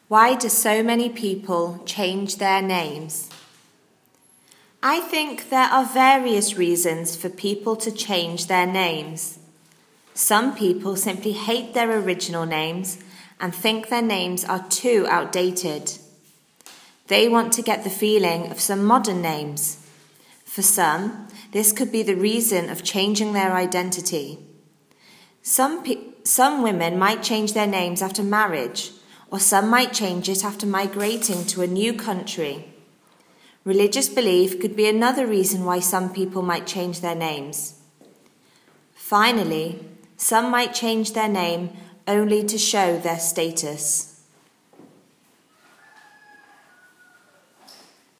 Why do so many people change their names? I think there are various reasons for people to change their names. Some people simply hate their original names and think their names are too outdated. They want to get the feeling of some modern names. For some, this could be the reason of changing their identity. Some women might change their names after marriage, or some might change it after migrating to a new country. Religious belief could be another reason why some people might change their names. Finally, some might change their name only to show their status.